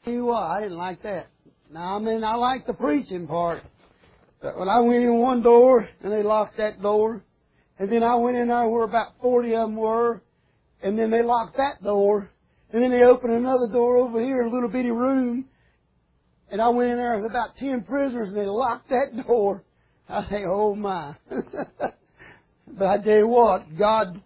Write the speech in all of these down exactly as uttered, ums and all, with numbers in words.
tell you what, I didn't like that. Now, I mean, I like the preaching part. But when I went in one door, and they locked that door, and then I went in there where about forty of them were, and then they locked that door, and then they opened another door over here, a little bitty room, and I went in there with about ten prisoners, and they locked that door. I think, oh my. But I tell you what, God,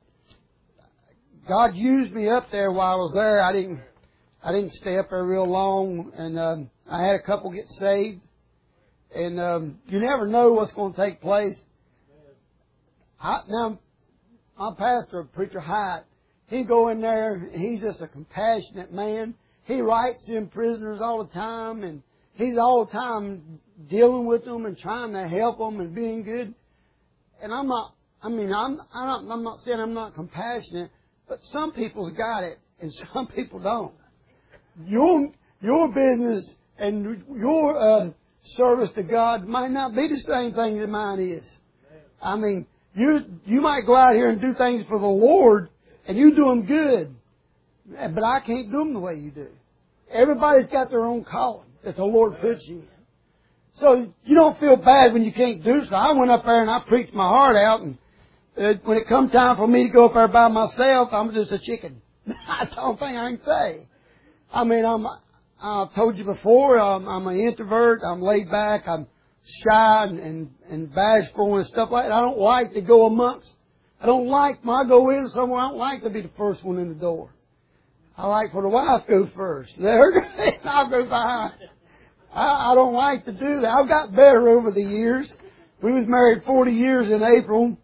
God used me up there while I was there. I didn't, I didn't stay up there real long, and um, I had a couple get saved. And um, you never know what's going to take place. I, now, my pastor, Preacher Hyatt, he go in there, he's just a compassionate man. He writes in prisoners all the time, and he's all the time dealing with them and trying to help them and being good. And I'm not, I mean, I'm, I'm not, I'm not saying I'm not compassionate, but some people's got it, and some people don't. Your, your business and your uh, service to God might not be the same thing that mine is. I mean, you you might go out here and do things for the Lord, and you do them good, but I can't do them the way you do. Everybody's got their own calling that the Lord puts you in. So you don't feel bad when you can't do so. I went up there and I preached my heart out, and uh, when it come time for me to go up there by myself, I'm just a chicken. That's the only thing I can say. I mean, I'm, I've told you before, I'm, I'm an introvert, I'm laid back, I'm shy and, and, and bashful and stuff like that. I don't like to go amongst. I don't like, when I go in somewhere, I don't like to be the first one in the door. I like for the wife to go first. I'll go behind. I, I don't like to do that. I've got better over the years. We was married forty years in April,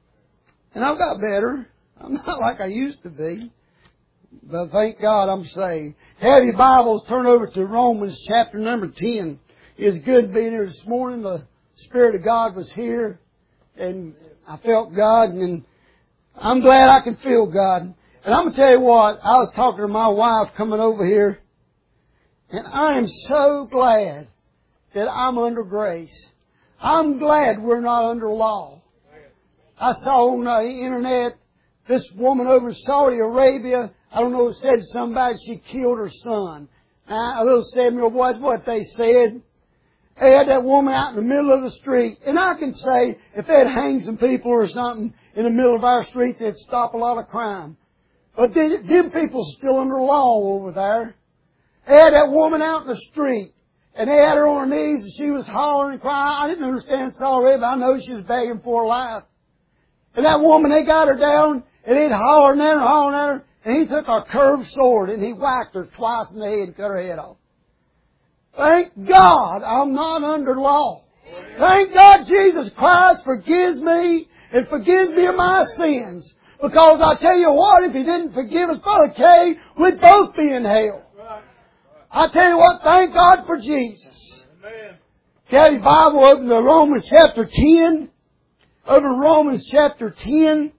and I've got better. I'm not like I used to be. But thank God I'm saved. Have your Bibles, turn over to Romans chapter number ten. It's good being here this morning. The Spirit of God was here, and I felt God, and I'm glad I can feel God. And I'm going to tell you what, I was talking to my wife coming over here, and I am so glad that I'm under grace. I'm glad we're not under law. I saw on the internet this woman over in Saudi Arabia, I don't know, it said somebody she killed her son. Now, a little seven-year-old boy, that's what they said. They had that woman out in the middle of the street. And I can say, if they'd hang some people or something in the middle of our streets, it'd stop a lot of crime. But them people are still under law over there. They had that woman out in the street, and they had her on her knees, and she was hollering and crying. I didn't understand Saudi Arabia, but I know she was begging for her life. And that woman, they got her down, and he'd hollering at her, hollering at her, and he took a curved sword, and he whacked her twice in the head and cut her head off. Thank God I'm not under law. Thank God Jesus Christ forgives me and forgives me of my sins. Because I tell you what, if He didn't forgive us, Brother Kay, we'd both be in hell. I tell you what, thank God for Jesus. Have your Bible open to Romans chapter ten. Over Romans chapter ten.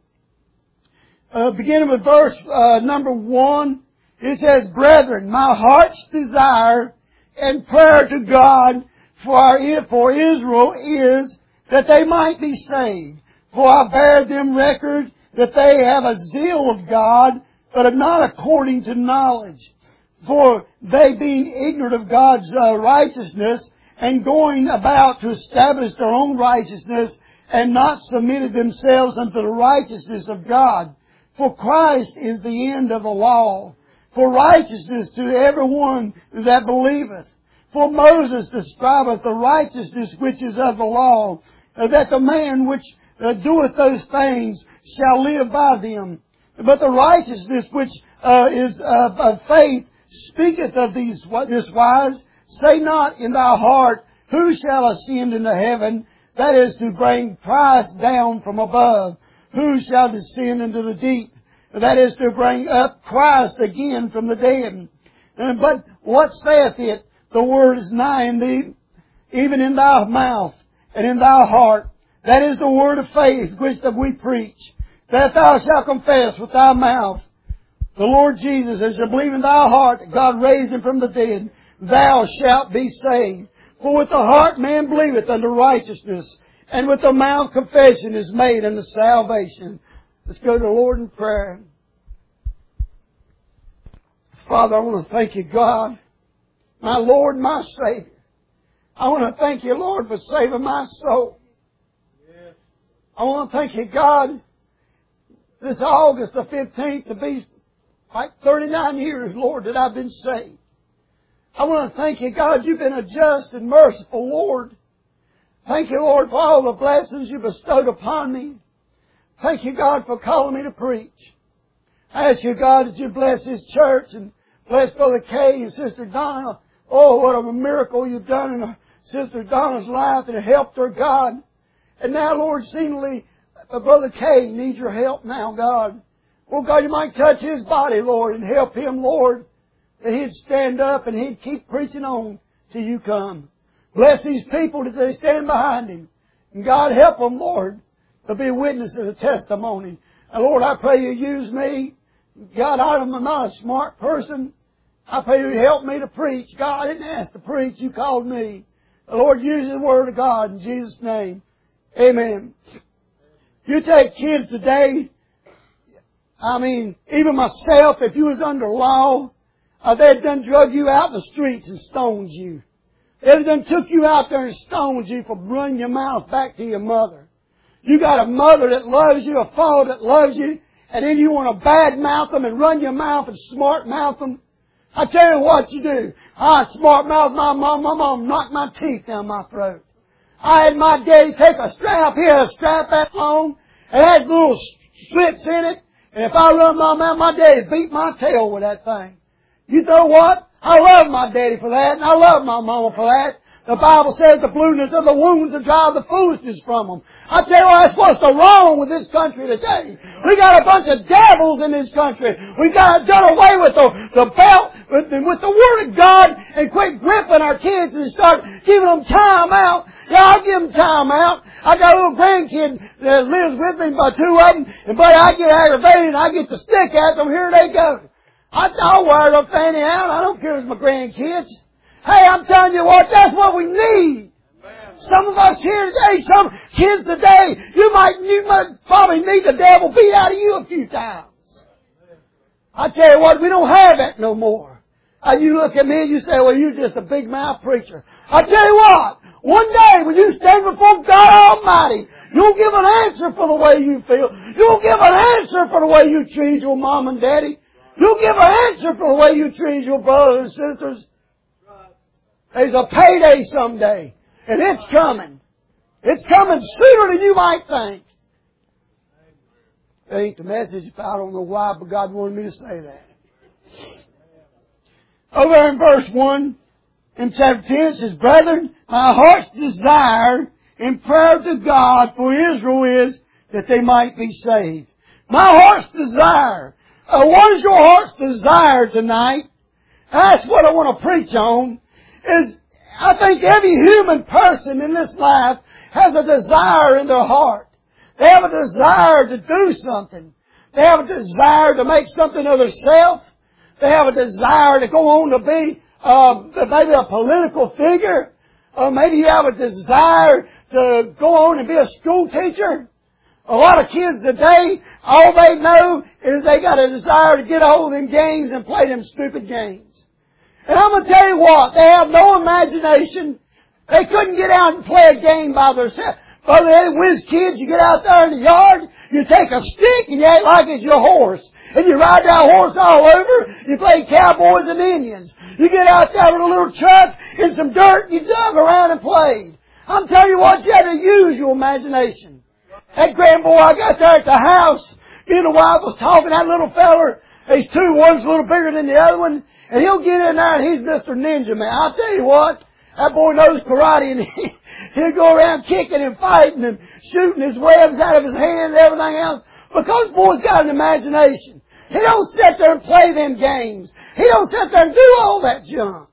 Uh, beginning with verse uh, number one. It says, Brethren, my heart's desire and prayer to God for, our, for Israel is that they might be saved. For I bear them record that they have a zeal of God, but not according to knowledge. For they being ignorant of God's uh, righteousness, and going about to establish their own righteousness, and not submitted themselves unto the righteousness of God. For Christ is the end of the law, for righteousness to everyone that believeth. For Moses describeth the righteousness which is of the law, that the man which uh, doeth those things shall live by them. But the righteousness which uh, is uh, of faith speaketh of these this wise, say not in thy heart, who shall ascend into heaven, that is to bring Christ down from above. Who shall descend into the deep, that is to bring up Christ again from the dead. And, but what saith it? The word is nigh in thee, even in thy mouth and in thy heart. That is the word of faith which we preach. That thou shalt confess with thy mouth the Lord Jesus, and shalt believe in thy heart that God raised Him from the dead, thou shalt be saved. For with the heart man believeth unto righteousness, and with the mouth confession is made unto salvation. Let's go to the Lord in prayer. Father, I want to thank You, God, my Lord and my Savior. I want to thank you, Lord, for saving my soul. I want to thank you, God, this August the fifteenth to be like thirty-nine years, Lord, that I've been saved. I want to thank you, God, you've been a just and merciful Lord. Thank you, Lord, for all the blessings you bestowed upon me. Thank you, God, for calling me to preach. I ask you, God, that you bless this church and bless Brother Kay and Sister Donna. Oh, what a miracle you've done in Sister Donna's life and helped her, God. And now, Lord, seemingly, uh, Brother Kay needs your help now, God. Oh, God, you might touch his body, Lord, and help him, Lord, that he'd stand up and he'd keep preaching on till you come. Bless these people that they stand behind him. And God, help them, Lord, to be witnesses of the testimony. And Lord, I pray you use me. God, I'm not a smart person. I pray you help me to preach. God, I didn't ask to preach. You called me. The Lord, use the Word of God in Jesus' name. Amen. You take kids today, I mean, even myself, if you was under law, uh, they'd done drug you out in the streets and stoned you. They'd done took you out there and stoned you for running your mouth back to your mother. You got a mother that loves you, a father that loves you, and then you want to bad mouth them and run your mouth and smart mouth them. I tell you what you do. I smart mouth my mom, my mom knocked my teeth down my throat. I had my daddy take a strap here, a strap that long, and had little slits in it. And if I run my mouth, my daddy beat my tail with that thing. You know what? I love my daddy for that, and I love my mama for that. The Bible says the blueness of the wounds will drive the foolishness from them. I tell you what, that's what's so wrong with this country today. We got a bunch of devils in this country. We got done away with the, the belt, with the, with the Word of God, and quit gripping our kids and start giving them time out. Yeah, I'll give them time out. I got a little grandkid that lives with me, by two of them, and buddy, I get aggravated and I get the stick at them. Here they go. I, I'll wear the fanny out. I don't care if it's my grandkids. Hey, I'm telling you what, that's what we need. Amen. Some of us here today, some kids today, you might, you might probably need the devil beat out of you a few times. I tell you what, we don't have that no more. Uh, you look at me and you say, well, you're just a big mouth preacher. I tell you what, one day when you stand before God Almighty, you'll give an answer for the way you feel. You'll give an answer for the way you treat your mom and daddy. You'll give an answer for the way you treat your brothers and sisters. There's a payday someday, and it's coming. It's coming sooner than you might think. That ain't the message. I don't know why, but God wanted me to say that. Over in verse one, in chapter ten, it says, Brethren, my heart's desire in prayer to God for Israel is that they might be saved. My heart's desire. Uh, what is your heart's desire tonight? That's what I want to preach on. Is I think every human person in this life has a desire in their heart. They have a desire to do something. They have a desire to make something of themselves. They have a desire to go on to be uh, maybe a political figure. Or maybe you have a desire to go on and be a school teacher. A lot of kids today, all they know is they got a desire to get a hold of them games and play them stupid games. And I'm going to tell you what, they have no imagination. They couldn't get out and play a game by themselves. Brother Eddie, whiz kids, you get out there in the yard, you take a stick and you act like it's your horse. And you ride that horse all over, you play cowboys and Indians. You get out there with a little truck and some dirt and you dug around and played. I'm telling you what, you had to use your imagination. That grandboy I got there at the house, me and the wife was talking, that little feller, there's two, one's a little bigger than the other one. And he'll get in there and he's Mister Ninja Man. I'll tell you what, that boy knows karate and he, he'll go around kicking and fighting and shooting his webs out of his hand and everything else. Because the boy's got an imagination. He don't sit there and play them games. He don't sit there and do all that junk.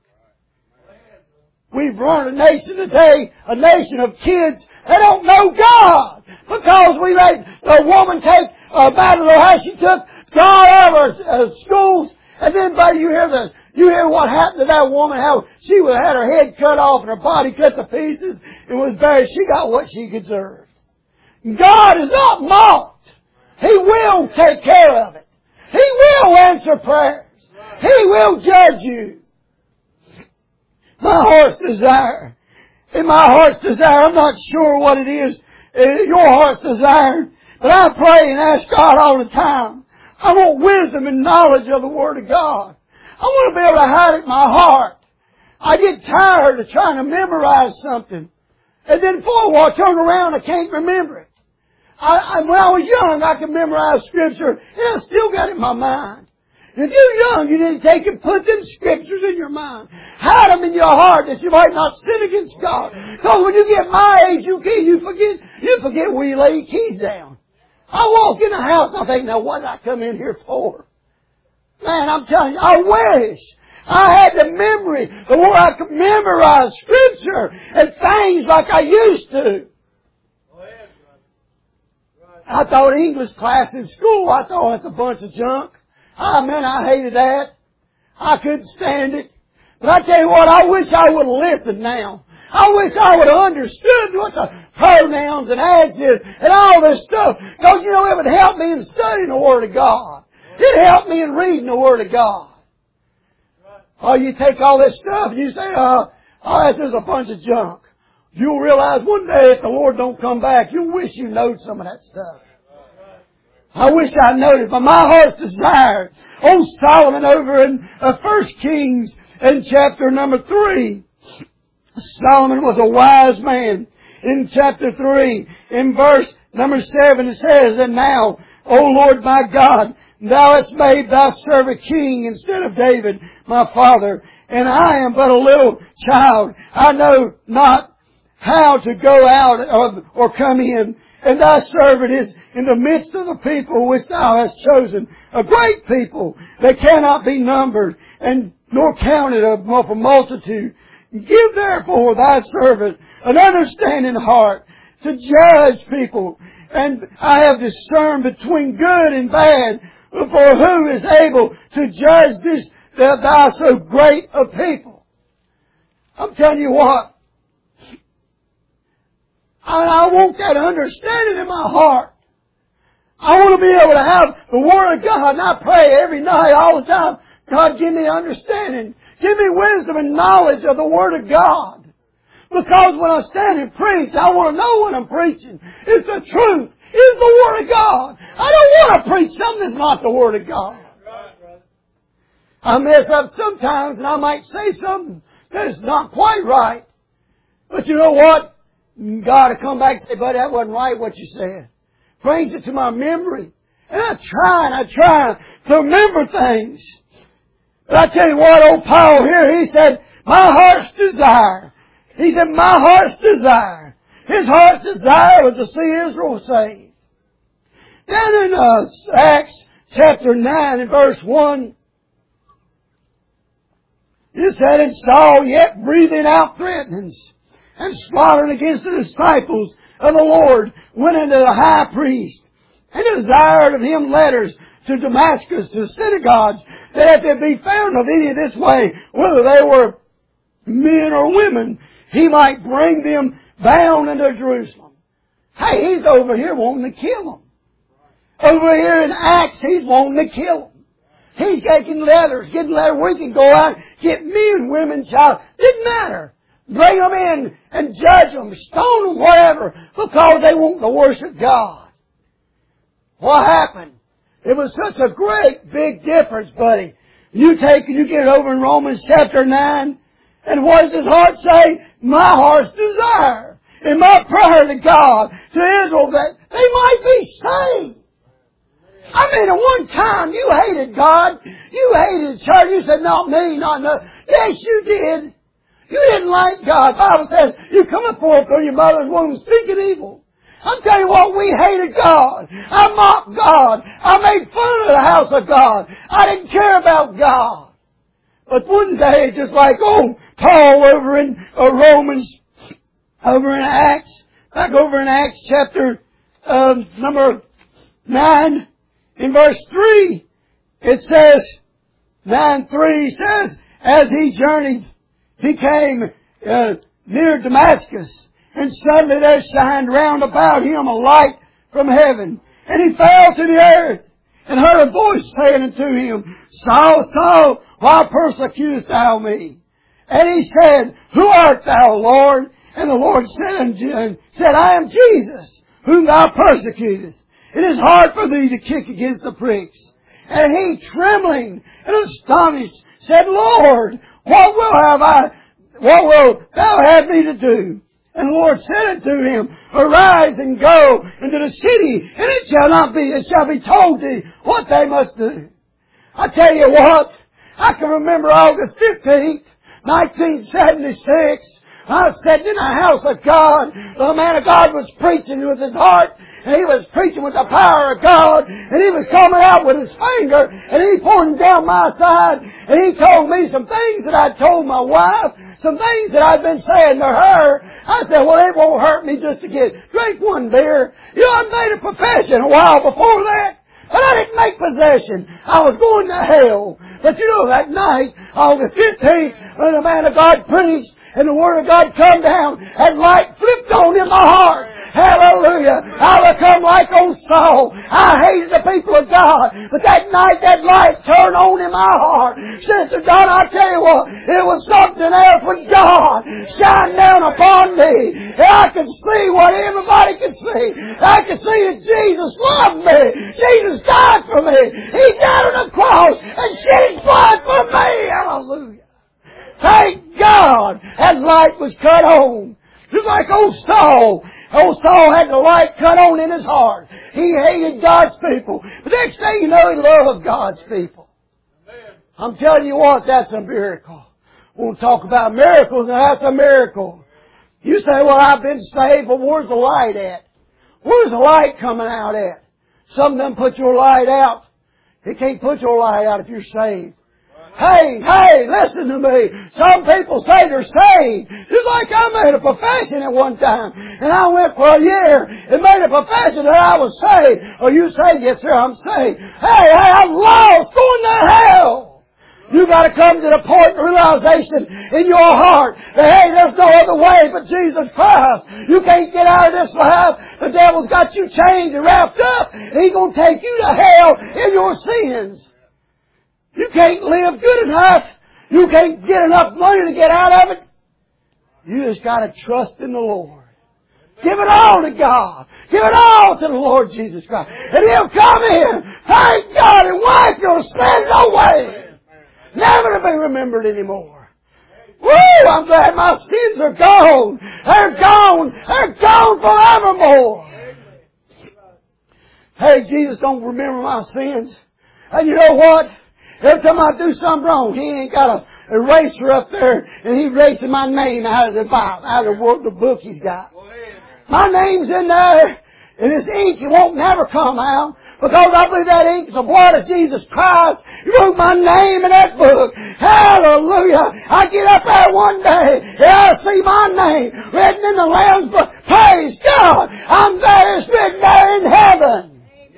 We've run a nation today, a nation of kids that don't know God. Because we let a woman take a battle of how she took God out of our uh, schools. And then, buddy, you hear the, you hear what happened to that woman, how she would have had her head cut off and her body cut to pieces and was buried. She got what she deserved. God is not mocked. He will take care of it. He will answer prayers. He will judge you. My heart's desire. And my heart's desire, I'm not sure what it is, uh, your heart's desire, but I pray and ask God all the time. I want wisdom and knowledge of the Word of God. I want to be able to hide it in my heart. I get tired of trying to memorize something. And then before a while, I turn around, I can't remember it. I, I, when I was young, I could memorize Scripture, and I still got it in my mind. If you're young, you need to take and put them Scriptures in your mind. Hide them in your heart that you might not sin against God. Because when you get my age, you can, you forget, you forget where you lay your keys down. I walk in the house and I think, now what did I come in here for? Man, I'm telling you, I wish I had the memory of where I could memorize Scripture and things like I used to. I thought English class in school, I thought that's a bunch of junk. Ah, man, I hated that. I couldn't stand it. But I tell you what, I wish I would have listened now. I wish I would have understood what the pronouns and adjectives and all this stuff. Because, you know, it would help me in studying the Word of God. It helped me in reading the Word of God. Oh, you take all this stuff and you say, uh, oh, that's just a bunch of junk. You'll realize one day if the Lord don't come back, you'll wish you knowed some of that stuff. I wish I knowed it, but my heart's desire. Oh, Solomon over in uh, First Kings in chapter number three. Solomon was a wise man. In chapter three, in verse number seven, it says, and now, O Lord my God, Thou hast made Thy servant king instead of David, my father, and I am but a little child. I know not how to go out or, or come in. And Thy servant is in the midst of the people which Thou hast chosen, a great people that cannot be numbered, and nor counted of a multitude. Give therefore Thy servant an understanding heart to judge people. And I have discerned between good and bad, for who is able to judge this, that Thou so great a people? I'm telling you what, I, I want that understanding in my heart. I want to be able to have the Word of God, and I pray every night, all the time, God, give me understanding. Give me wisdom and knowledge of the Word of God. Because when I stand and preach, I want to know what I'm preaching. It's the truth. It's the Word of God. I don't want to preach something that's not the Word of God. I mess up sometimes and I might say something that is not quite right. But you know what? God will come back and say, buddy, that wasn't right what you said. Brings it to my memory. And I try and I try to remember things. But I tell you what, old Paul here, he said, my heart's desire. He said, my heart's desire. His heart's desire was to see Israel saved. Then in uh, Acts chapter nine and verse one, it said, and Saul yet breathing out threatenings and slaughtering against the disciples of the Lord, went unto the high priest and desired of him letters to Damascus, to the synagogues, that if there be found of any of this way, whether they were men or women, he might bring them bound into Jerusalem. Hey, he's over here wanting to kill them. Over here in Acts, he's wanting to kill them. He's taking letters, getting letters. We can go out, get men, women, child. Didn't matter. Bring them in and judge them, stone them, whatever, because they want to worship God. What happened? It was such a great big difference, buddy. You take and you get it over in Romans chapter nine, and what does his heart say? My heart's desire. And my prayer to God, to Israel, that they might be saved. I mean, at one time you hated God. You hated the church. You said, not me, not no. Yes, you did. You didn't like God. The Bible says, you coming forth from your mother's womb speaking evil. I'm telling you what, we hated God. I mocked God. I made fun of the house of God. I didn't care about God. But one day, just like old Paul over in uh, Romans, over in Acts, back over in Acts chapter um, number nine, in verse three, it says, nine three says, as he journeyed, he came uh, near Damascus, and suddenly there shined round about him a light from heaven. And he fell to the earth, and heard a voice saying unto him, Saul, Saul, why persecutest thou me? And he said, Who art thou, Lord? And the Lord said unto him, said, I am Jesus, whom thou persecutest. It is hard for thee to kick against the pricks. And he, trembling and astonished, said, Lord, what will have I, what will thou have me to do? And the Lord said unto him, Arise and go into the city, and it shall not be, it shall be told thee what they must do. I tell you what, I can remember August fifteenth, nineteen seventy-six. I was sitting in the house of God. The man of God was preaching with his heart, and he was preaching with the power of God, and he was coming out with his finger, and he pointed down my side, and he told me some things that I told my wife, some things that I'd been saying to her. I said, well, it won't hurt me just to get, drink one beer. You know, I made a profession a while before that. But I didn't make possession. I was going to hell. But you know, that night, August fifteenth, when the man of God preached, and the Word of God come down, and light flipped on in my heart. Hallelujah. I become like old Saul. I hated the people of God. But that night, that light turned on in my heart. Sister Donna, I tell you what, it was something else when God shined down upon me. And I could see what everybody could see. I could see that Jesus loved me. Jesus died for me. He died on the cross and shed His blood for me. Hallelujah. Thank God that light was cut on. Just like old Saul. Old Saul had the light cut on in his heart. He hated God's people. But next thing you know, he loved God's people. I'm telling you what, that's a miracle. We'll talk about miracles, and that's a miracle. You say, well, I've been saved, but where's the light at? Where's the light coming out at? Some of them put your light out. He can't put your light out if you're saved. Hey, hey, listen to me. Some people say they're saved. Just like I made a profession at one time. And I went for a year and made a profession that I was saved. Oh, you say, yes, sir, I'm saved. Hey, hey, I'm lost, going to hell. You got to come to the point of realization in your heart that, hey, there's no other way but Jesus Christ. You can't get out of this life. The devil's got you chained and wrapped up. He's going to take you to hell in your sins. You can't live good enough. You can't get enough money to get out of it. You just got to trust in the Lord. Give it all to God. Give it all to the Lord Jesus Christ. And He'll come in. Thank God and wipe your sins away. Never to be remembered anymore. Woo! I'm glad my sins are gone. They're gone. They're gone forevermore. Hey, Jesus don't remember my sins. And you know what? Every time I do something wrong, He ain't got a eraser up there and He's erasing my name out of the Bible, out of the book He's got. My name's in there, and this ink, it won't never come out, because I believe that ink is the blood of Jesus Christ. He wrote my name in that book. Hallelujah. I get up there one day, and I see my name written in the Lamb's book. Praise God. I'm there, it's written there in heaven.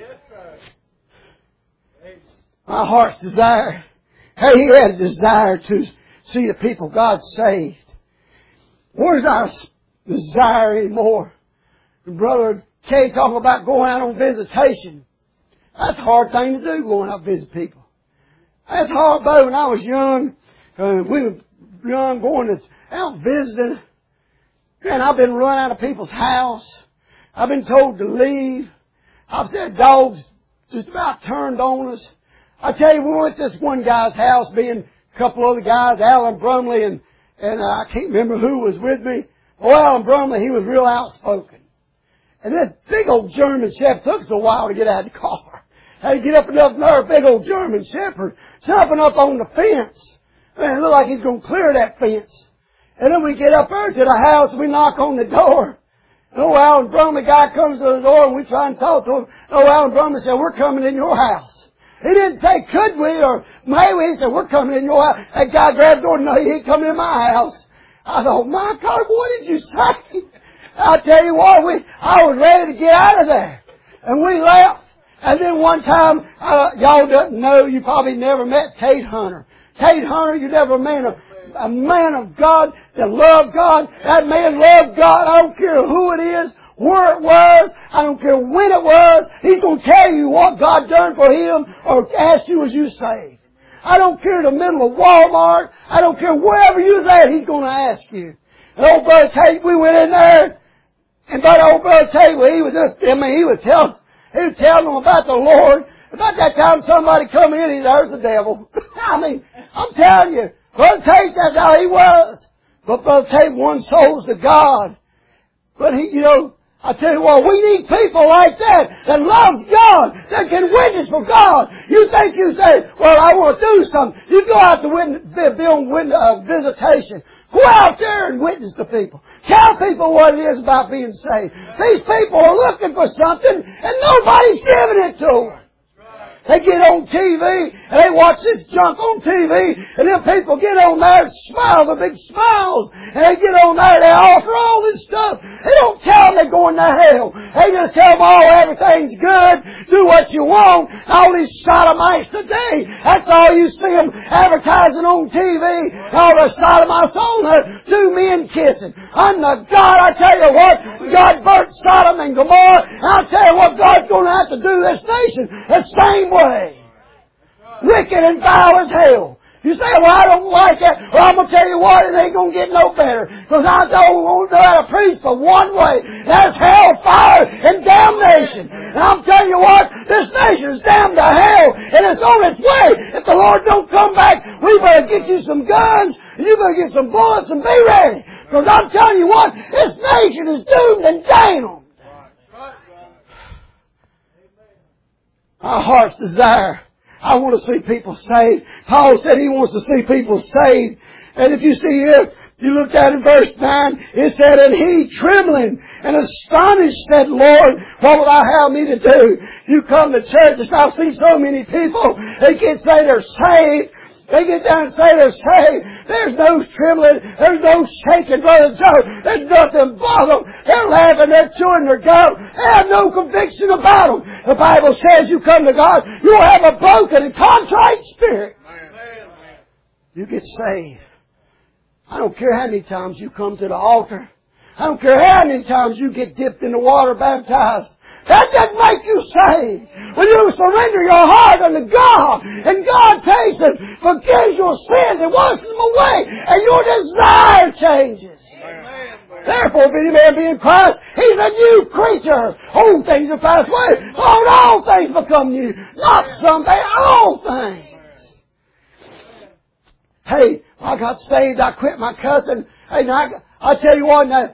My heart's desire. Hey, he had a desire to see the people of God saved. Where's our desire anymore? And Brother Kay talking about going out on visitation. That's a hard thing to do, going out to visit people. That's hard, but when I was young, uh, we were young, going to, out visiting. Man, I've been run out of people's house. I've been told to leave. I've said dogs just about turned on us. I tell you, we went to this one guy's house, being a couple other guys, Alan Brumley, and, and uh, I can't remember who was with me. Well, Alan Brumley, he was real outspoken. And this big old German Shepherd, took us a while to get out of the car. Had to get up enough another big old German Shepherd, jumping up on the fence. Man, it looked like he's going to clear that fence. And then we get up there to the house, and we knock on the door. And old Alan Brumley guy comes to the door, and we try and talk to him. And old Alan Brumley said, we're coming in your house. He didn't say, could we, or may we. He said, we're coming in your house. That guy grabbed the door, no, he ain't coming in my house. I thought, my God, what did you say? I tell you what, we, I was ready to get out of there. And we left. And then one time, uh, y'all don't know, you probably never met Tate Hunter. Tate Hunter, you never met a, a man of God that loved God. That man loved God. I don't care who it is, where it was. I don't care when it was. He's going to tell you what God done for him or ask you, was you saved? I don't care in the middle of Walmart. I don't care wherever you was at, He's going to ask you. And old Brother Tate, we went in there, and but old Brother Tate, well, he was just, I mean, he was telling, he was telling them about the Lord. About that time somebody come in, he there's the devil. I mean, I'm telling you, Brother Tate, that's how he was. But Brother Tate won souls to God. But he, you know, I tell you what, we need people like that, that love God, that can witness for God. You think you say, well, I want to do something. You go out to witness, build witness, uh, visitation. Go out there and witness to people. Tell people what it is about being saved. These people are looking for something, and nobody's giving it to them. They get on T V, and they watch this junk on T V, and then people get on there and smile, the big smiles, and they get on there and they offer all this stuff. They don't tell them they're going to hell. They just tell them, oh, everything's good, do what you want. All these sodomites today, that's all you see them advertising on T V. All the sodomites on there, two men kissing. Under God, I tell you what, God burnt Sodom and Gomorrah, and I'll tell you what God's going to have to do this nation the same way. Wicked and vile as hell. You say, well, I don't like that. Well, I'm going to tell you what, it ain't going to get no better. Because I don't want to know how to preach for one way. That's hell, fire, and damnation. And I'm telling you what, this nation is damned to hell, and it's on its way. If the Lord don't come back, we better get you some guns, and you better get some bullets, and be ready. Because I'm telling you what, this nation is doomed and damned. Our heart's desire. I want to see people saved. Paul said he wants to see people saved. And if you see here, you look at in verse nine, it said, and he, trembling and astonished, said, Lord, what will thou have me to do? You come to church, and I've seen so many people, they can't say they're saved. They get down and say they're saved. There's no trembling. There's no shaking, Brother Joe. There's nothing about them. They're laughing. They're chewing their gum. They have no conviction about them. The Bible says you come to God, you'll have a broken and contrite spirit. You get saved. I don't care how many times you come to the altar. I don't care how many times you get dipped in the water baptized. That doesn't make you saved. When you surrender your heart unto God, and God takes and forgives your sins and washes them away, and your desire changes. Amen. Therefore, if any man be in Christ, he's a new creature. Old things are passed away. Behold, all things become new. Not some things, all things. Hey, I got saved, I quit my cussing. Hey, now, I, I tell you what, now,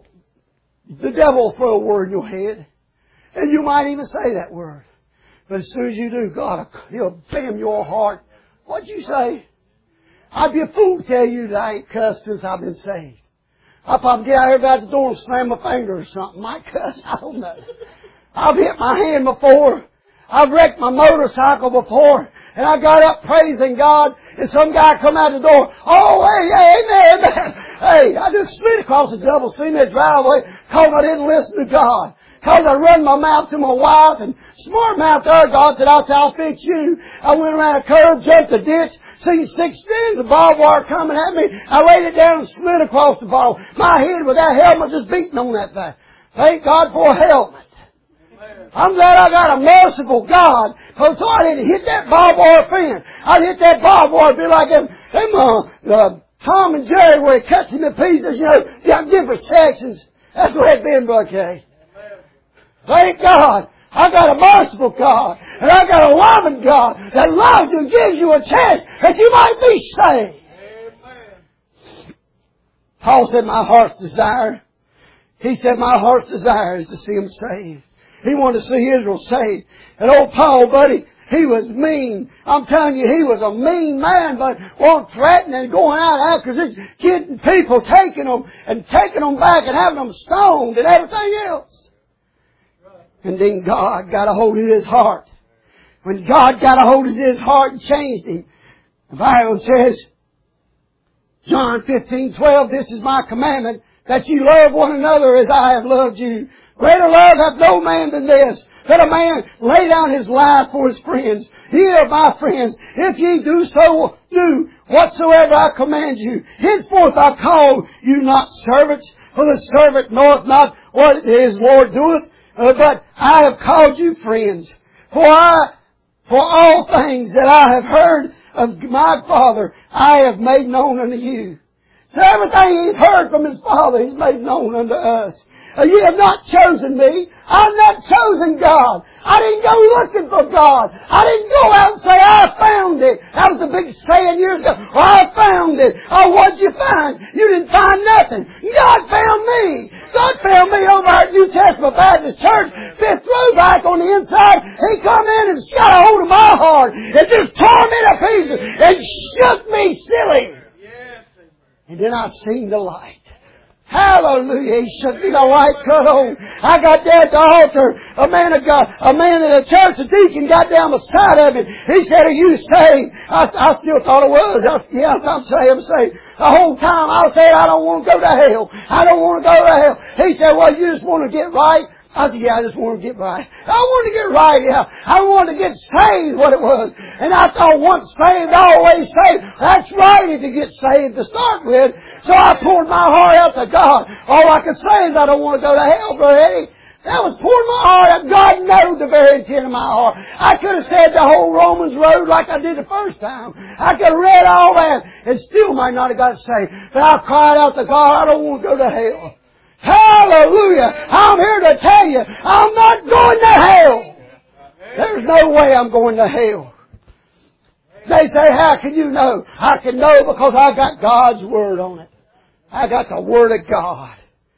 the devil will throw a word in your head. And you might even say that word. But as soon as you do, God, He'll bam your heart. What'd you say? I'd be a fool to tell you that I ain't cussed since I've been saved. I'll probably get out here about the door and slam my finger or something. Might cuss, I don't know. I've hit my hand before. I've wrecked my motorcycle before. And I got up praising God, and some guy come out the door. Oh, hey, hey, amen, amen. Hey, I just slid across the double cement driveway because I didn't listen to God. Because I run my mouth to my wife, and smart mouth there, God said, I'll, I'll fix you. I went around a curve, jumped the ditch, seen six strands of barbed wire coming at me. I laid it down and slid across the ball. My head with that helmet just beating on that thing. Thank God for a helmet. I'm glad I got a merciful God, because so I didn't hit that barbed wire fence. I'd hit that barbed wire, be like them, them uh, uh, Tom and Jerry, where he cuts him in pieces, you know, got different sections. That's where it's been, Brother Kay. Thank God. I got a merciful God. And I got a loving God that loves you and gives you a chance that you might be saved. Amen. Paul said, my heart's desire. He said, my heart's desire is to see them saved. He wanted to see Israel saved. And old Paul, buddy, he was mean. I'm telling you, he was a mean man, but wasn't threatening and going out after this, getting people, taking them and taking them back and having them stoned and everything else. And then God got a hold of his heart. When God got a hold of his heart and changed him, the Bible says, John fifteen twelve, this is my commandment, that you love one another as I have loved you. Greater love hath no man than this, that a man lay down his life for his friends. Ye are my friends, if ye do so, do whatsoever I command you. Henceforth I call you not servants, for the servant knoweth not what his Lord doeth, Uh, but I have called you friends. For I, for all things that I have heard of my Father I have made known unto you. So everything He's heard from His Father He's made known unto us. Uh, you have not chosen me. I've not chosen God. I didn't go looking for God. I didn't go out and say, I found it. That was a big saying years ago. Oh, I found it. Oh, what'd you find? You didn't find nothing. God found me. God found me over at New Testament Baptist Church, fifth row back on the inside. He come in and got a hold of my heart and just tore me to pieces and shook me silly. And then I seen the light. Hallelujah. He shook me, the light cut on. I got down at the altar. A man of God, a man in the church, a deacon, got down beside of me. He said, are you saved? I, I still thought it was. I, yes, I'm saved. I'm saved. The whole time I was saying, I don't want to go to hell. I don't want to go to hell. He said, well, you just want to get right? I said, yeah, I just want to get right. I want to get right, yeah. I wanted to get saved, what it was. And I thought, once saved, always saved. That's right, if you get saved to start with. So I poured my heart out to God. All I could say is I don't want to go to hell, Brother Eddie. That was pouring my heart out. God knows the very intent of my heart. I could have said the whole Romans road like I did the first time. I could have read all that and still might not have got saved. But I cried out to God, I don't want to go to hell. Hallelujah! I'm here to tell you, I'm not going to hell. There's no way I'm going to hell. They say, how can you know? I can know because I got God's Word on it. I got the Word of God.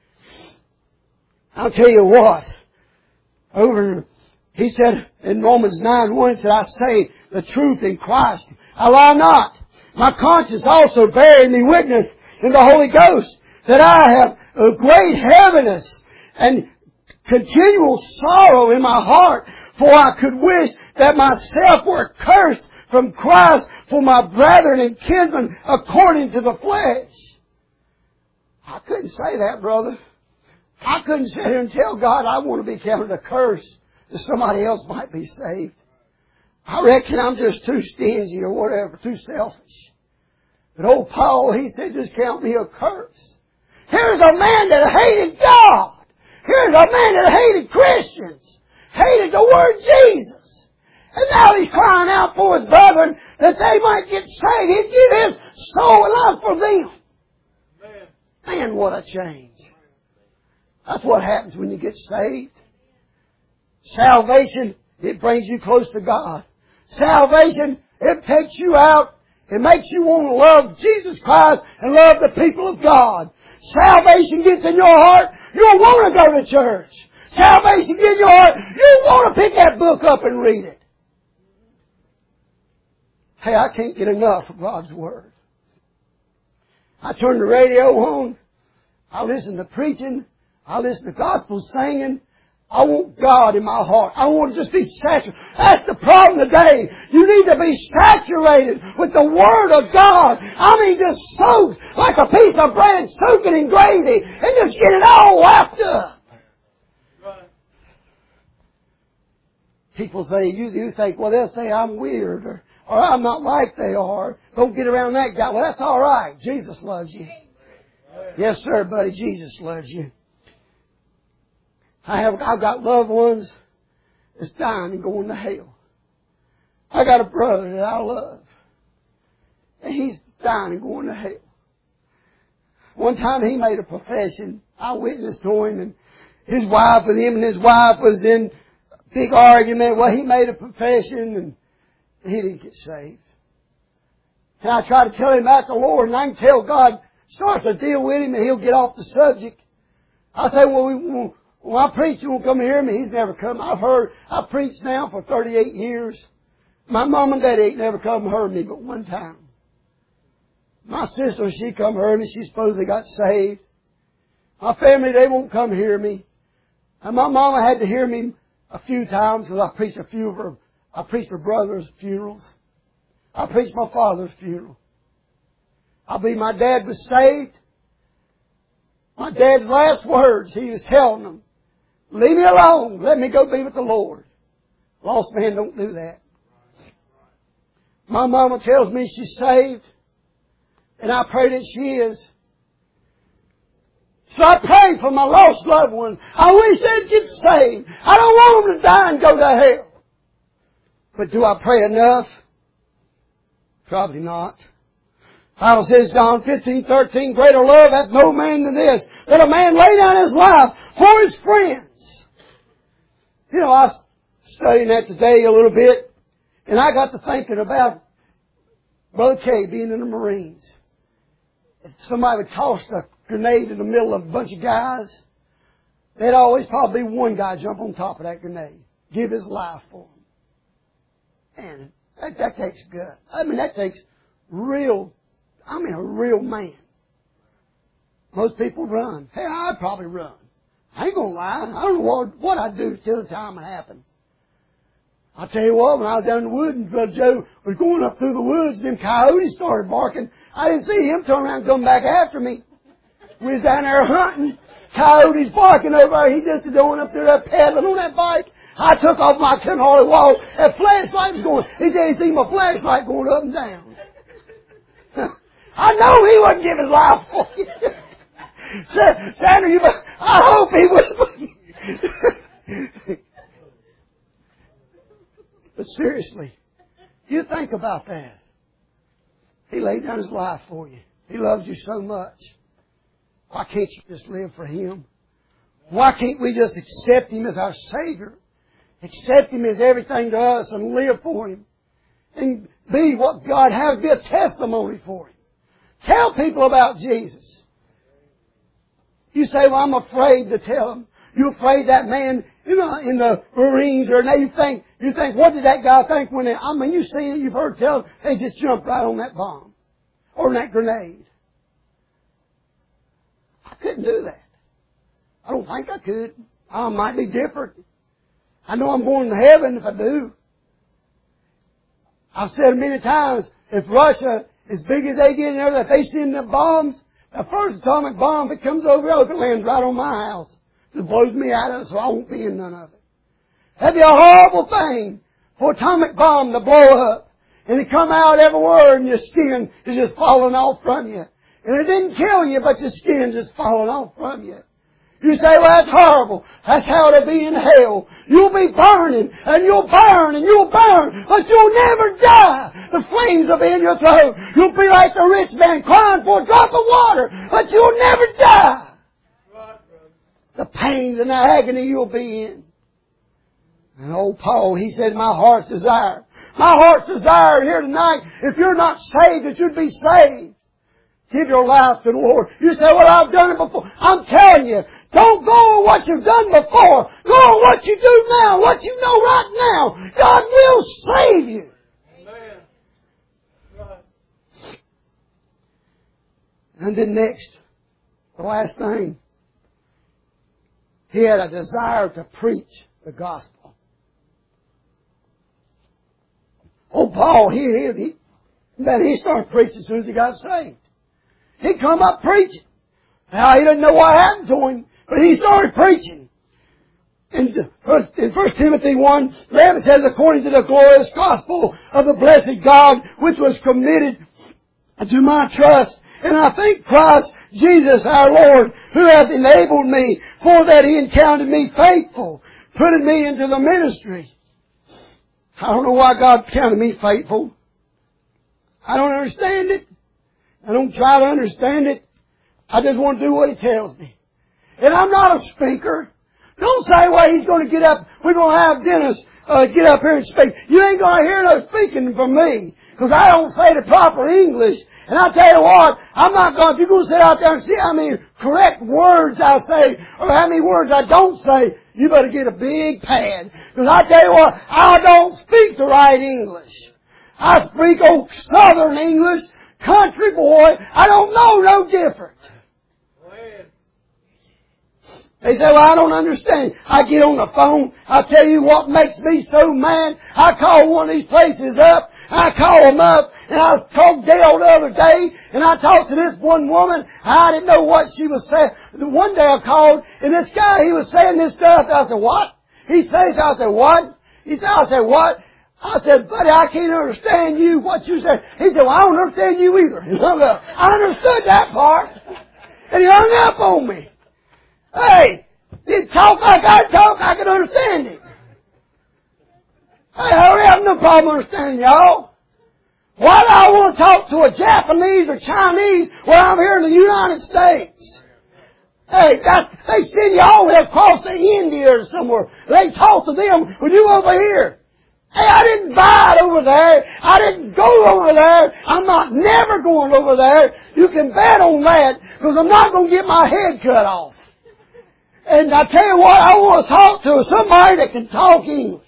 I'll tell you what. Over, he said in Romans nine one, said, I say the truth in Christ. I lie not. My conscience also bearing me witness in the Holy Ghost, that I have a great heaviness and continual sorrow in my heart, for I could wish that myself were cursed from Christ for my brethren and kinsmen according to the flesh. I couldn't say that, brother. I couldn't sit here and tell God I want to be counted a curse that somebody else might be saved. I reckon I'm just too stingy or whatever, too selfish. But old Paul, he said, just count me a curse. Here's a man that hated God. Here's a man that hated Christians. Hated the word Jesus. And now he's crying out for his brethren that they might get saved. He'd give his soul and life for them. Man, what a change. That's what happens when you get saved. Salvation, it brings you close to God. Salvation, it takes you out. It makes you want to love Jesus Christ and love the people of God. Salvation gets in your heart, you'll want to go to church. Salvation gets in your heart, you'll want to pick that book up and read it. Hey, I can't get enough of God's Word. I turn the radio on. I listen to preaching. I listen to gospel singing. I want God in my heart. I want to just be saturated. That's the problem today. You need to be saturated with the Word of God. I mean, just soaked like a piece of bread soaking in gravy and just get it all wrapped up. People say, you, you think, well, they'll say I'm weird or, or I'm not like they are. Don't get around that guy. Well, that's all right. Jesus loves you. Yes, sir, buddy. Jesus loves you. I have, I've got loved ones that's dying and going to hell. I got a brother that I love. And he's dying and going to hell. One time he made a profession. I witnessed to him and his wife and him and his wife was in a big argument. Well, he made a profession and he didn't get saved. And I try to tell him about the Lord, and I can tell God starts to deal with him and he'll get off the subject. I say, well, we won't. Well, I preach, you won't come and hear me. He's never come. I've heard, I've preached now for thirty-eight years. My mom and daddy ain't never come and heard me but one time. My sister, she come heard me. She supposedly got saved. My family, they won't come hear me. And my mama had to hear me a few times because I preached a few of her, I preached her brother's funerals. I preached my father's funeral. I believe my dad was saved. My dad's last words, he was telling them, leave me alone. Let me go be with the Lord. Lost man don't do that. My mama tells me she's saved. And I pray that she is. So I pray for my lost loved ones. I wish they'd get saved. I don't want them to die and go to hell. But do I pray enough? Probably not. The Bible says, John fifteen thirteen, greater love hath no man than this, that a man lay down his life for his friends. You know, I was studying that today a little bit, and I got to thinking about Brother Kay being in the Marines. If somebody would toss a grenade in the middle of a bunch of guys, there'd always probably be one guy jump on top of that grenade, give his life for him. Man, that, that takes guts. I mean, that takes real, I mean, a real man. Most people run. Hey, I'd probably run. I ain't gonna lie. I don't know what, what I'd do till the time it happened. I'll tell you what, when I was down in the woods and Brother Joe was going up through the woods and them coyotes started barking, I didn't see him turn around and come back after me. We was down there hunting, coyotes barking over there. He just going up there pedaling on that bike. I took off my couldn't hardly walk. That flashlight was going, he said he seen my flashlight going up and down. I know he wasn't giving life for you. Sandra, you, I hope he was. But seriously, you think about that. He laid down his life for you. He loves you so much. Why can't you just live for Him? Why can't we just accept Him as our Savior? Accept Him as everything to us and live for Him. And be what God has, be a testimony for Him. Tell people about Jesus. You say, well, I'm afraid to tell them. You're afraid that man, you know, in the Marines, or now you think, you think, what did that guy think when they, I mean, you see it, you've heard tell, they just jumped right on that bomb. Or on that grenade. I couldn't do that. I don't think I could. I might be different. I know I'm going to heaven if I do. I've said many times, if Russia, as big as they get in there, that they send the bombs, the first atomic bomb, if it comes over, it lands right on my house. It blows me out of it, so I won't be in none of it. That'd be a horrible thing for an atomic bomb to blow up. And it come out everywhere and your skin is just falling off from you. And it didn't kill you, but your skin's just falling off from you. You say, well, that's horrible. That's how it'll be in hell. You'll be burning, and you'll burn, and you'll burn, but you'll never die. The flames will be in your throat. You'll be like the rich man crying for a drop of water, but you'll never die. The pains and the agony you'll be in. And old Paul, he said, my heart's desire. My heart's desire here tonight, if you're not saved, that you'd be saved. Give your life to the Lord. You say, well, I've done it before. I'm telling you, don't go on what you've done before. Go on what you do now, what you know right now. God will save you. Amen. Right. And then next, the last thing, he had a desire to preach the gospel. Oh, Paul, he, he, he, then he started preaching as soon as he got saved. He come up preaching. Now, he didn't know what happened to him, but he started preaching. In First Timothy one eleven says, according to the glorious gospel of the blessed God, which was committed to my trust. And I thank Christ Jesus our Lord, who hath enabled me, for that He encountered me faithful, putting me into the ministry. I don't know why God counted me faithful. I don't understand it. I don't try to understand it. I just want to do what He tells me. And I'm not a speaker. Don't say, well, he's going to get up, we're going to have Dennis uh, get up here and speak. You ain't going to hear no speaking from me, because I don't say the proper English. And I tell you what, I'm not going, if you're going to sit out there and see how many correct words I say, or how many words I don't say, you better get a big pad. Because I tell you what, I don't speak the right English. I speak old Southern English, country boy. I don't know no different. They say, well, I don't understand. I get on the phone. I tell you what makes me so mad. I call one of these places up. I call them up. And I talked Dale the other day. And I talked to this one woman. I didn't know what she was saying. One day I called. And this guy, he was saying this stuff. I said, what? He says, I said, what? He said, I said, what? I said, buddy, I can't understand you, what you said. He said, well, I don't understand you either. He hung up. I understood that part. And he hung up on me. Hey, you talk like I talk, I can understand it. Hey, I don't have no problem understanding y'all. Why do I want to talk to a Japanese or Chinese when I'm here in the United States? Hey, that, they send you all the way across to India or somewhere. They talk to them when you over here. Hey, I didn't buy it over there. I didn't go over there. I'm not never going over there. You can bet on that, because I'm not going to get my head cut off. And I tell you what, I want to talk to somebody that can talk English.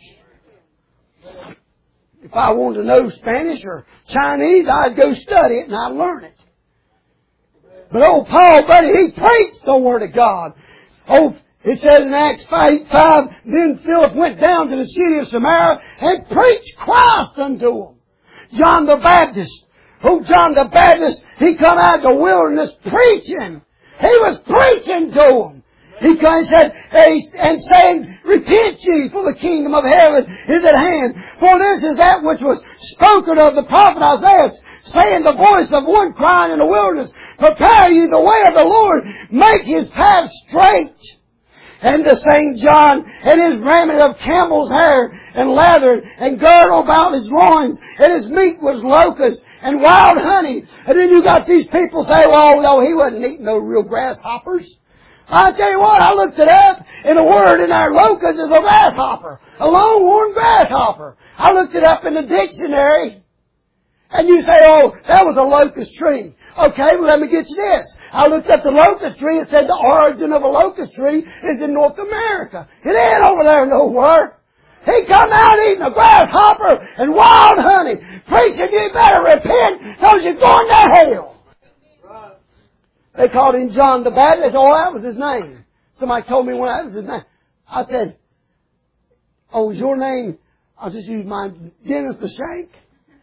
If I wanted to know Spanish or Chinese, I'd go study it and I'd learn it. But old Paul, buddy, he preached the Word of God. Oh, it says in Acts five, then Philip went down to the city of Samaria and preached Christ unto them. John the Baptist. Oh, John the Baptist, he come out of the wilderness preaching. He was preaching to them. He comes and said, and saying, repent ye, for the kingdom of heaven is at hand. For this is that which was spoken of the prophet Isaiah, saying, the voice of one crying in the wilderness, prepare ye the way of the Lord, make His path straight. And the Saint John, and his raiment of camel's hair, and leather, and girdle about his loins, and his meat was locusts, and wild honey. And then you got these people say, well, no, he wasn't eating no real grasshoppers. I tell you what, I looked it up, and the word in our locust is a grasshopper. A longhorn grasshopper. I looked it up in the dictionary. And you say, oh, that was a locust tree. Okay, well, let me get you this. I looked up the locust tree. It said the origin of a locust tree is in North America. It ain't over there nowhere. He come out eating a grasshopper and wild honey, preaching you better repent because you're going to hell. They called him John the Baptist. Oh, that was his name. Somebody told me when that was his name. I said, oh, is your name? I'll just use mine, Dennis the Shank.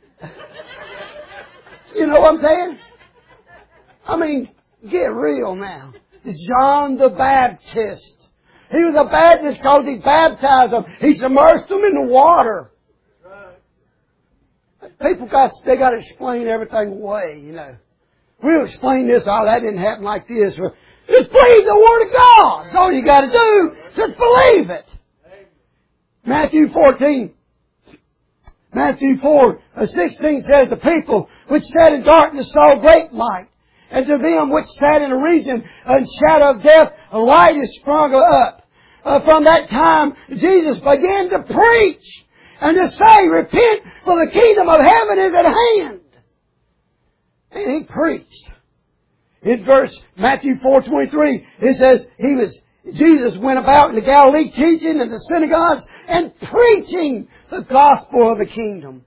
You know what I'm saying? I mean, get real now. It's John the Baptist. He was a Baptist because he baptized them. He submerged them in the water. People got, they got to explain everything away, you know. We'll explain this. Oh, that didn't happen like this. Just believe the Word of God. That's all you got to do. Just believe it. Matthew fourteen. Matthew four, sixteen says, the people which sat in darkness saw great light. And to them which sat in a region and shadow of death, a light is sprung up. Uh, from that time, Jesus began to preach and to say, repent, for the kingdom of heaven is at hand. And he preached. In verse Matthew four twenty-three, it says, he was, Jesus went about in the Galilee teaching in the synagogues and preaching the gospel of the kingdom.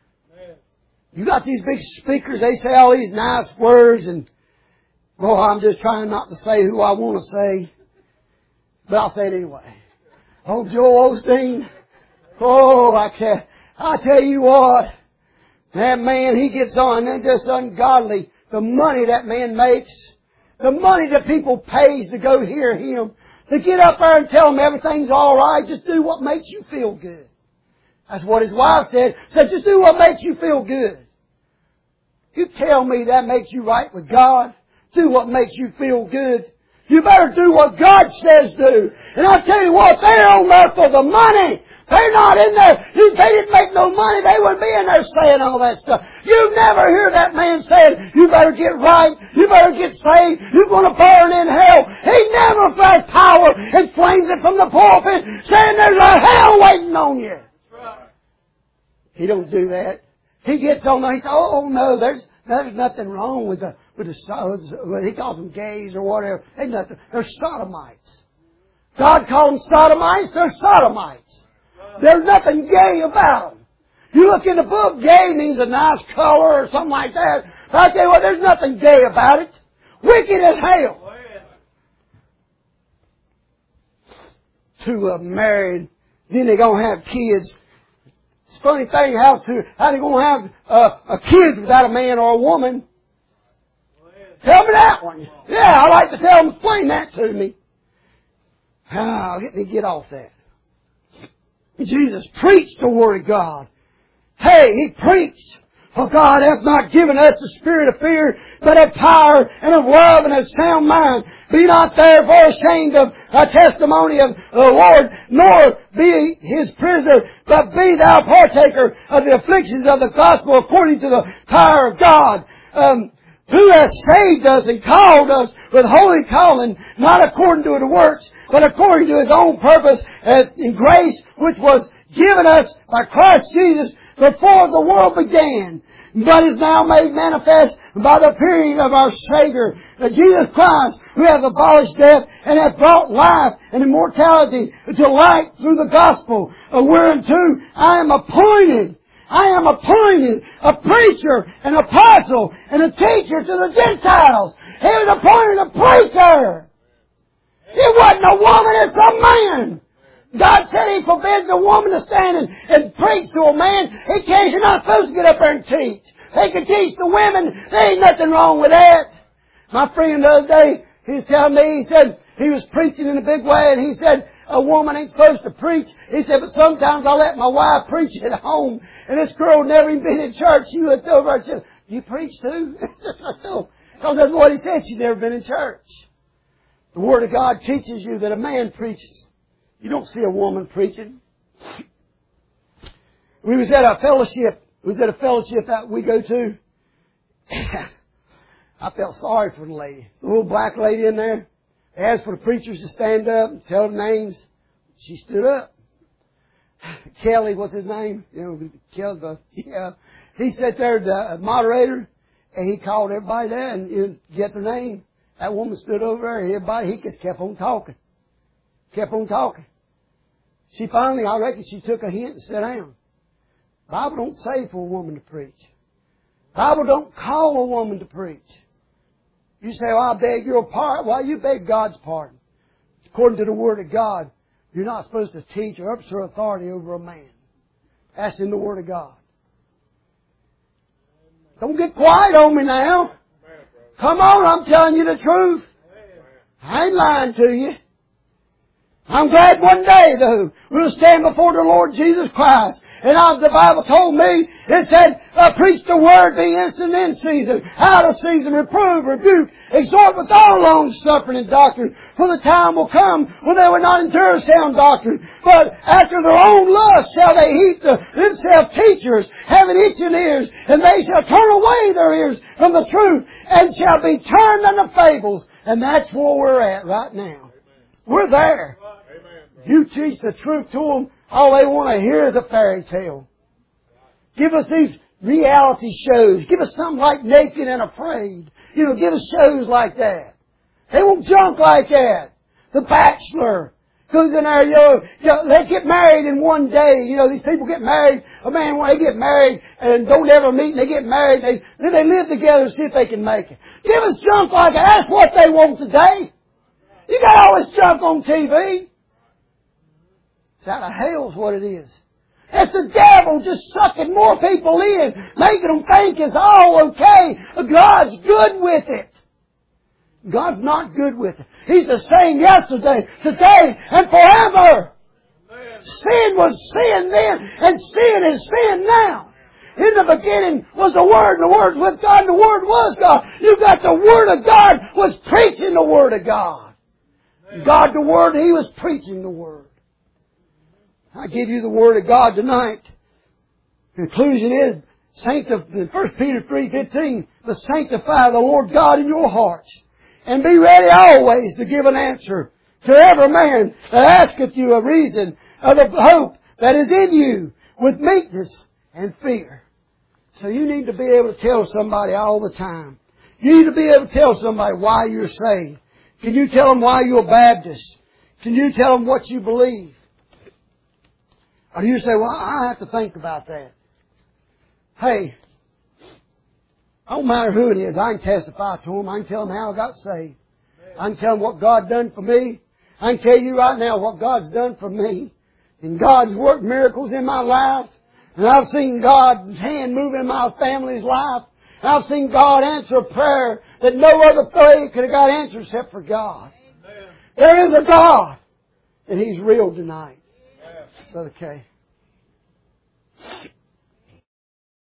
You got these big speakers, they say all these nice words, and, well, I'm just trying not to say who I want to say, but I'll say it anyway. Oh, Joel Osteen, oh, I can't, I tell you what, that man, he gets on, and just ungodly, the money that man makes, the money that people pays to go hear him, to get up there and tell him everything's all right, just do what makes you feel good. That's what his wife said. Said, just do what makes you feel good. You tell me that makes you right with God. Do what makes you feel good. You better do what God says do. And I'll tell you what, they're on there for the money. They're not in there. If they didn't make no money, they wouldn't be in there saying all that stuff. You never hear that man saying, you better get right. You better get saved. You're going to burn in hell. He never flies power and flames it from the pulpit saying there's a hell waiting on you. He don't do that. He gets on there. He says, oh no, there's there's nothing wrong with the with the he calls them gays or whatever. Ain't nothing. They're sodomites. God called them sodomites. They're sodomites. There's nothing gay about them. You look in the book, gay means a nice color or something like that. But I tell you what, there's nothing gay about it. Wicked as hell. Two of them married, then they're gonna have kids. It's a funny thing, how, to, how they going to have uh, a kid without a man or a woman? Tell me that one. Yeah, I like to tell them, explain that to me. Ah, let me get off that. Jesus preached the Word of God. Hey, He preached For God hath not given us the spirit of fear, but of power and of love and of sound mind. Be not therefore ashamed of the testimony of the Lord, nor be His prisoner, but be thou partaker of the afflictions of the gospel according to the power of God. Um, who hath saved us and called us with holy calling, not according to the works, but according to His own purpose and in grace, which was given us by Christ Jesus before the world began, but is now made manifest by the appearing of our Savior, that Jesus Christ, who hath abolished death and hath brought life and immortality to light through the gospel, whereunto I am appointed. I am appointed a preacher, an apostle, and a teacher to the Gentiles. He was appointed a preacher. It wasn't a woman, it's a man. God said He forbids a woman to stand and, and preach to a man. He can't, you're not supposed to get up there and teach. They can teach the women. There ain't nothing wrong with that. My friend the other day, he was telling me, he said, he was preaching in a big way, and he said, a woman ain't supposed to preach. He said, but sometimes I let my wife preach at home. And this girl never even been in church. She looked over and said, you preach too? Because that's what he said. She's never been in church. The Word of God teaches you that a man preaches. You don't see a woman preaching. We was at a fellowship. We was at a fellowship that we go to. I felt sorry for the lady. The little black lady in there. They asked for the preachers to stand up and tell them names. She stood up. Kelly, what's his name? You know, Kelly, the, yeah. He sat there, the moderator, and he called everybody there and you know, get their name. That woman stood over there, and everybody, he just kept on talking. Kept on talking. She finally, I reckon she took a hint and sat down. The Bible don't say for a woman to preach. The Bible don't call a woman to preach. You say, well, I beg your pardon. Well, you beg God's pardon. According to the Word of God, you're not supposed to teach or usurp authority over a man. That's in the Word of God. Don't get quiet on me now. Come on, I'm telling you the truth. I ain't lying to you. I'm glad one day, though, we'll stand before the Lord Jesus Christ. And as the Bible told me, it said, uh, preach the Word, be instant in season, out of season, reprove, rebuke, exhort with all long suffering and doctrine. For the time will come when they will not endure sound doctrine, but after their own lust shall they heap the, themselves teachers, having itching ears, and they shall turn away their ears from the truth, and shall be turned unto fables. And that's where we're at right now. Amen. We're there. Amen. You teach the truth to them, all they want to hear is a fairy tale. Give us these reality shows. Give us something like Naked and Afraid. You know, give us shows like that. They want junk like that. The Bachelor goes in there, you know, you know, they get married in one day. You know, these people get married. A man, when they get married and don't ever meet and they get married, they, then they live together and see if they can make it. Give us junk like that. That's what they want today. You got all this junk on T V. It's out of hell is what it is. It's the devil just sucking more people in, making them think it's all okay. God's good with it. God's not good with it. He's the same yesterday, today, and forever. Amen. Sin was sin then, and sin is sin now. In the beginning was the Word, and the Word was with God, and the Word was God. You got the Word of God was preaching the Word of God. Amen. God the Word, He was preaching the Word. I give you the Word of God tonight. Conclusion is, sanctify, First Peter three fifteen, but sanctify the Lord God in your hearts, and be ready always to give an answer to every man that asketh you a reason of the hope that is in you with meekness and fear. So you need to be able to tell somebody all the time. You need to be able to tell somebody why you're saved. Can you tell them why you're a Baptist? Can you tell them what you believe? Or do you say, well, I have to think about that. Hey, I don't matter who it is. I can testify to them. I can tell them how I got saved. I can tell them what God done for me. I can tell you right now what God's done for me. And God's worked miracles in my life. And I've seen God's hand move in my family's life. And I've seen God answer a prayer that no other prayer could have got answered except for God. Amen. There is a God. And He's real tonight. Brother Kay.